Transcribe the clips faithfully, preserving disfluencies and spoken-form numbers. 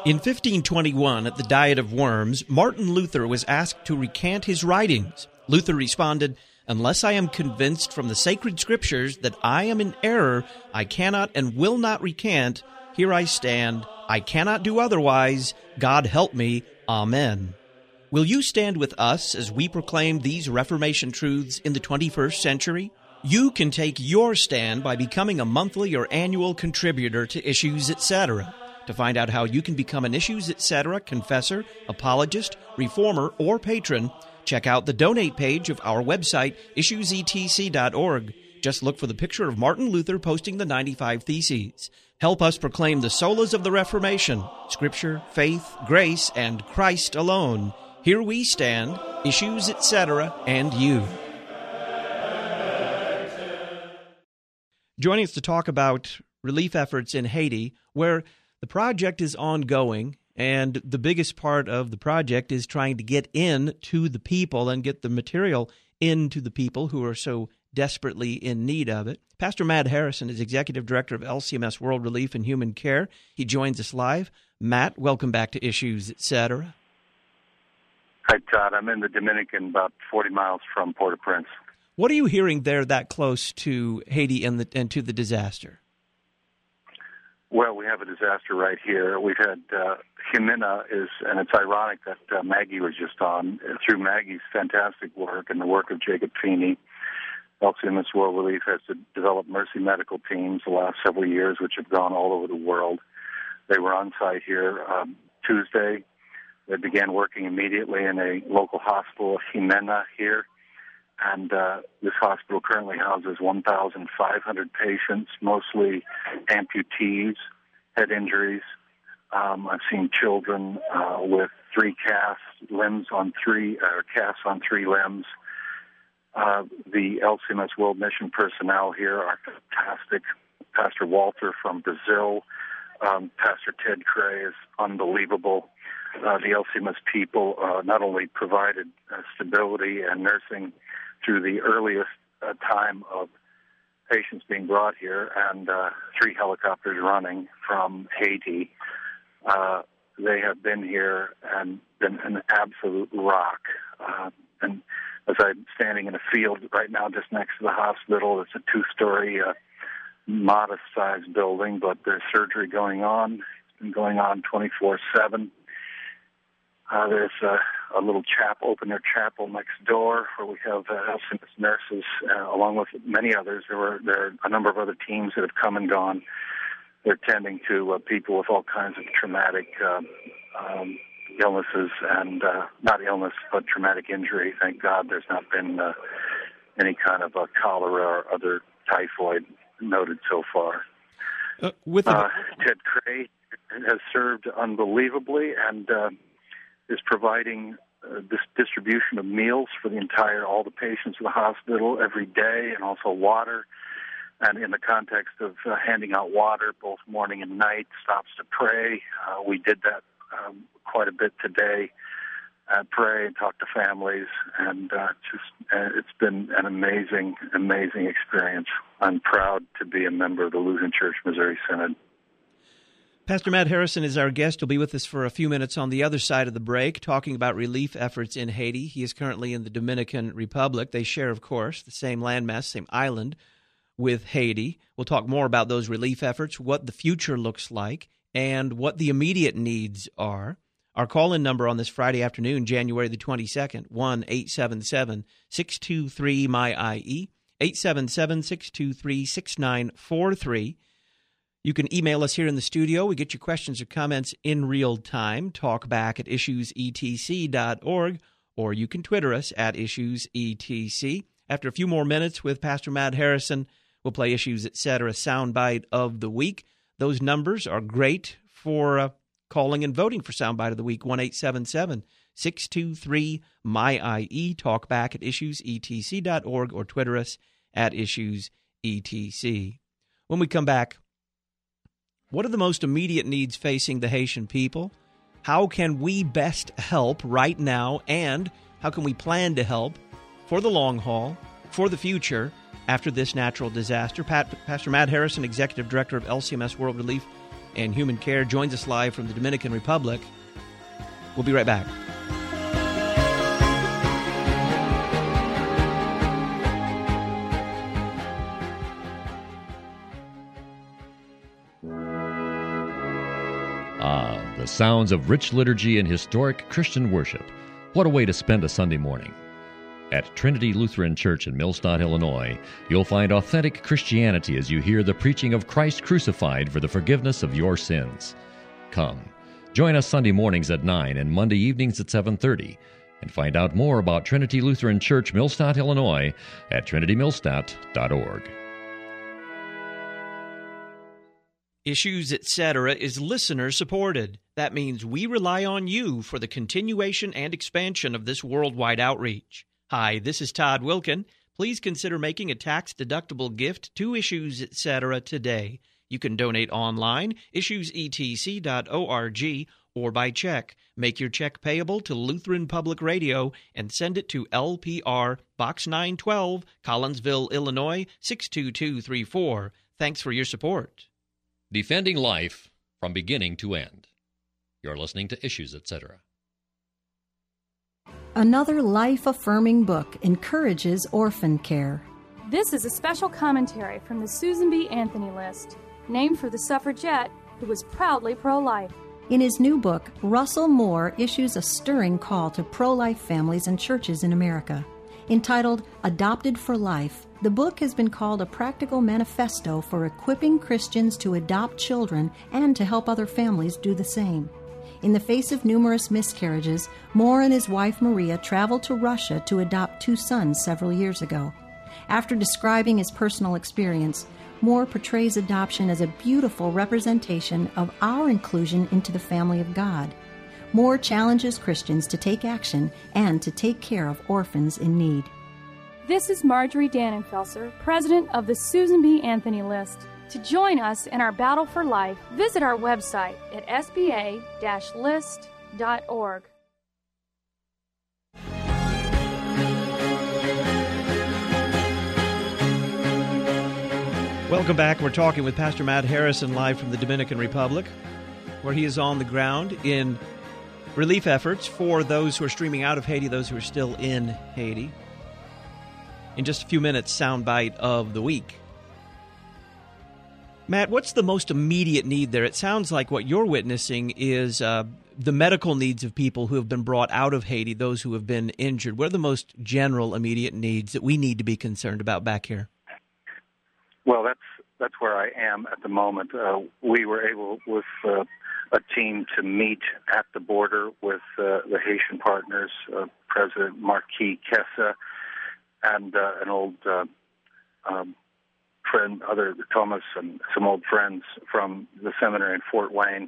In fifteen twenty-one, at the Diet of Worms, Martin Luther was asked to recant his writings. Luther responded, "Unless I am convinced from the sacred scriptures that I am in error, I cannot and will not recant. Here I stand. I cannot do otherwise. God help me. Amen." Will you stand with us as we proclaim these Reformation truths in the twenty-first century? You can take your stand by becoming a monthly or annual contributor to Issues, et cetera. To find out how you can become an Issues, et cetera confessor, apologist, reformer, or patron, check out the donate page of our website, issues e t c dot org. Just look for the picture of Martin Luther posting the ninety-five Theses. Help us proclaim the solas of the Reformation, Scripture, faith, grace, and Christ alone. Here we stand, Issues, et cetera, and you. Joining us to talk about relief efforts in Haiti, where the project is ongoing, and the biggest part of the project is trying to get in to the people and get the material into the people who are so desperately in need of it. Pastor Matt Harrison is Executive Director of L C M S World Relief and Human Care. He joins us live. Matt, welcome back to Issues, et cetera. Hi, Todd. I'm in the Dominican, about forty miles from Port-au-Prince. What are you hearing there that close to Haiti and, the, and to the disaster? Well, we have a disaster right here. We've had uh, Jimena is, and it's ironic that uh, Maggie was just on. Through Maggie's fantastic work and the work of Jacob Feeney, L C M S World Relief has developed Mercy Medical teams the last several years, which have gone all over the world. They were on site here um, Tuesday. They began working immediately in a local hospital, Jimena, here. And uh, this hospital currently houses one thousand five hundred patients, mostly amputees, head injuries. Um, I've seen children uh, with three casts, limbs on three, or uh, casts on three limbs. Uh, the L C M S World Mission personnel here are fantastic. Pastor Walter from Brazil, um, Pastor Ted Cray is unbelievable. Uh, the L C M S people uh, not only provided uh, stability and nursing through the earliest uh, time of patients being brought here, and uh, three helicopters running from Haiti. Uh, they have been here and been an absolute rock. Uh, and as I'm standing in a field right now just next to the hospital, it's a two-story, uh, modest-sized building, but there's surgery going on. It's been going on twenty-four seven. Uh, there's a, a little chapel, open-air chapel next door where we have uh, L C M S nurses, uh, along with many others. There were there are a number of other teams that have come and gone. They're tending to uh, people with all kinds of traumatic um, um, illnesses and uh, not illness, but traumatic injury. Thank God there's not been uh, any kind of uh, cholera or other typhoid noted so far. Uh, with the... uh, Ted Cray has served unbelievably and uh, is providing uh, this distribution of meals for the entire, all the patients in the hospital every day, and also water. And in the context of uh, handing out water both morning and night, stops to pray. Uh, we did that um, quite a bit today. Uh, pray and talk to families, and uh, just uh, it's been an amazing, amazing experience. I'm proud to be a member of the Lutheran Church Missouri Synod. Pastor Matt Harrison is our guest. He'll be with us for a few minutes on the other side of the break, talking about relief efforts in Haiti. He is currently in the Dominican Republic. They share, of course, the same landmass, same island with Haiti. We'll talk more about those relief efforts, what the future looks like, and what the immediate needs are. Our call-in number on this Friday afternoon, January the twenty-second, one eight seven seven, six two three, M Y I E, eight seven seven, six two three, six nine four three. You can email us here in the studio. We get your questions or comments in real time. Talk back at issues e t c dot org, or you can Twitter us at issues e t c. After a few more minutes with Pastor Matt Harrison, we'll play Issues, et cetera, soundbite of the week. Those numbers are great for uh, calling and voting for soundbite of the week, one eight seven seven, six two three, M Y I E. Talk back at issues e t c dot org or Twitter us at issues e t c. When we come back, what are the most immediate needs facing the Haitian people? How can we best help right now? And how can we plan to help for the long haul, for the future, after this natural disaster? Pat, Pastor Matt Harrison, Executive Director of L C M S World Relief and Human Care, joins us live from the Dominican Republic. We'll be right back. Ah, the sounds of rich liturgy and historic Christian worship. What a way to spend a Sunday morning. At Trinity Lutheran Church in Millstadt, Illinois, you'll find authentic Christianity as you hear the preaching of Christ crucified for the forgiveness of your sins. Come, join us Sunday mornings at nine and Monday evenings at seven thirty, and find out more about Trinity Lutheran Church, Millstadt, Illinois at trinity millstadt dot org. Issues, et cetera is listener-supported. That means we rely on you for the continuation and expansion of this worldwide outreach. Hi, this is Todd Wilkin. Please consider making a tax-deductible gift to Issues, et cetera today. You can donate online, issues e t c dot org, or by check. Make your check payable to Lutheran Public Radio and send it to L P R, Box nine twelve, Collinsville, Illinois, six two two three four. Thanks for your support. Defending life from beginning to end. You're listening to Issues, et cetera. Another life-affirming book encourages orphan care. This is a special commentary from the Susan B. Anthony List, named for the suffragette who was proudly pro-life. In his new book, Russell Moore issues a stirring call to pro-life families and churches in America. Entitled Adopted for Life, the book has been called a practical manifesto for equipping Christians to adopt children and to help other families do the same. In the face of numerous miscarriages, Moore and his wife Maria traveled to Russia to adopt two sons several years ago. After describing his personal experience, Moore portrays adoption as a beautiful representation of our inclusion into the family of God. Moore challenges Christians to take action and to take care of orphans in need. This is Marjorie Dannenfelser, president of the Susan B. Anthony List. To join us in our battle for life, visit our website at s b a dash list dot org. Welcome back. We're talking with Pastor Matt Harrison live from the Dominican Republic, where he is on the ground in relief efforts for those who are streaming out of Haiti, those who are still in Haiti. In just a few minutes, soundbite of the week. Matt, what's the most immediate need there? It sounds like what you're witnessing is uh, the medical needs of people who have been brought out of Haiti, those who have been injured. What are the most general immediate needs that we need to be concerned about back here? Well, that's that's where I am at the moment. Uh, we were able, with uh, a team, to meet at the border with uh, the Haitian partners, uh, President Marquis Kessa, and uh, an old uh, um, friend, other Thomas, and some old friends from the seminary in Fort Wayne.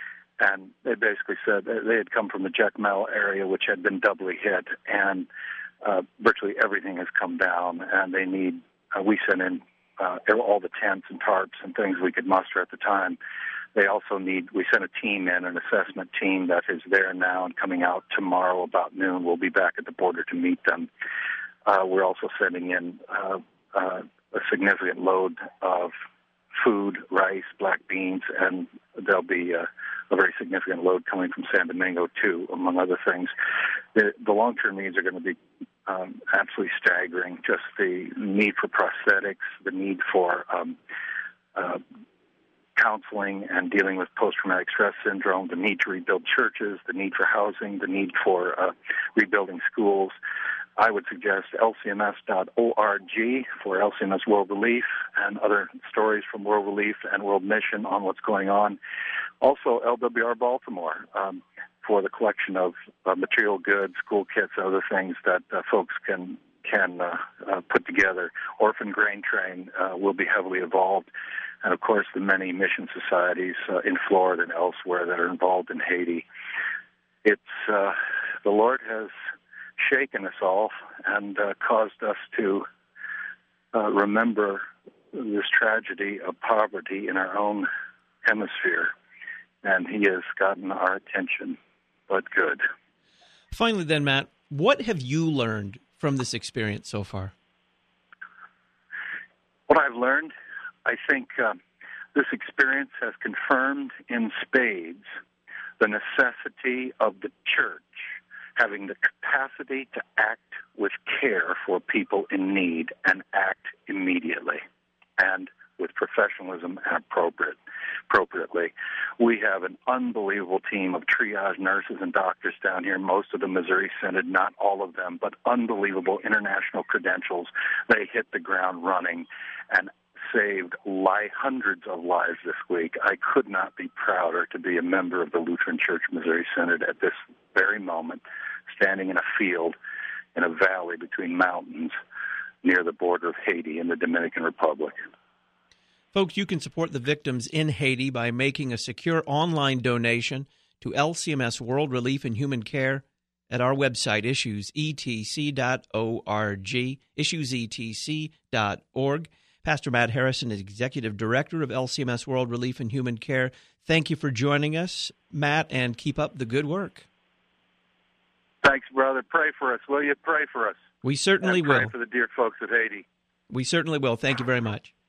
And they basically said they had come from the Jacmel area, which had been doubly hit, and uh, virtually everything has come down, and they need, uh, we sent in uh, all the tents and tarps and things we could muster at the time. They also need, we sent a team in, an assessment team that is there now and coming out tomorrow about noon. We'll be back at the border to meet them. Uh, we're also sending in uh, uh, a significant load of food, rice, black beans, and there'll be uh, a very significant load coming from San Domingo, too, among other things. The, the long-term needs are going to be um, absolutely staggering, just the need for prosthetics, the need for um, uh, counseling and dealing with post-traumatic stress syndrome, the need to rebuild churches, the need for housing, the need for uh, rebuilding schools. I would suggest L C M S dot org for L C M S World Relief and other stories from World Relief and World Mission on what's going on. Also, L W R Baltimore um, for the collection of uh, material goods, school kits, and other things that uh, folks can can uh, uh, put together. Orphan Grain Train uh, will be heavily involved. And, of course, the many mission societies uh, in Florida and elsewhere that are involved in Haiti. It's uh, the Lord has shaken us all and uh, caused us to uh, remember this tragedy of poverty in our own hemisphere, and he has gotten our attention, but good. Finally then, Matt, what have you learned from this experience so far? What I've learned, I think uh, This experience has confirmed in spades the necessity of the church having the capacity to act with care for people in need and act immediately and with professionalism and appropriate, appropriately. We have an unbelievable team of triage nurses and doctors down here, most of the Missouri Synod, not all of them, but unbelievable international credentials. They hit the ground running and saved li- hundreds of lives this week. I could not be prouder to be a member of the Lutheran Church Missouri Synod at this very moment, standing in a field in a valley between mountains near the border of Haiti and the Dominican Republic. Folks, you can support the victims in Haiti by making a secure online donation to L C M S World Relief and Human Care at our website, issues e t c dot org, issues e t c dot org. Pastor Matt Harrison is Executive Director of L C M S World Relief and Human Care. Thank you for joining us, Matt, and keep up the good work. Thanks, brother. Pray for us, will you? Pray for us. We certainly and pray will. Pray for the dear folks of Haiti. We certainly will. Thank you very much.